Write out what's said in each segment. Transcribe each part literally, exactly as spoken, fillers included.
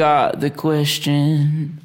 forgot the question.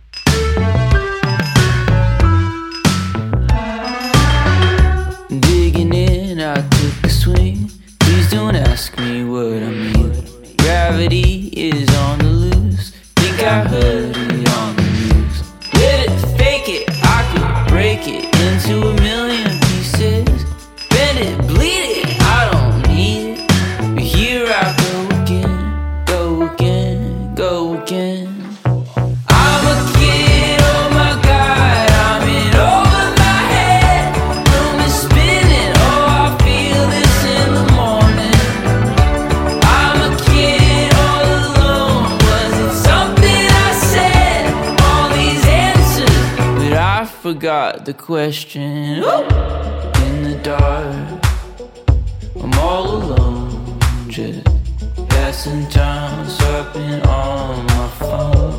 Digging in, I took a swing. Please don't ask me what I mean. Gravity is on the loose. Think I heard it on the news. Let it fake it, I could break it into a million pieces. Bend it, bleed it, I don't need it. But here I go again, go again, go again. I'm a kid, oh my God, I'm in over my head. Room is spinning, oh I feel this in the morning. I'm a kid all alone, was it something I said? All these answers, but I forgot the question. Ooh. In the dark, I'm all alone, just passing time, surfing on my phone.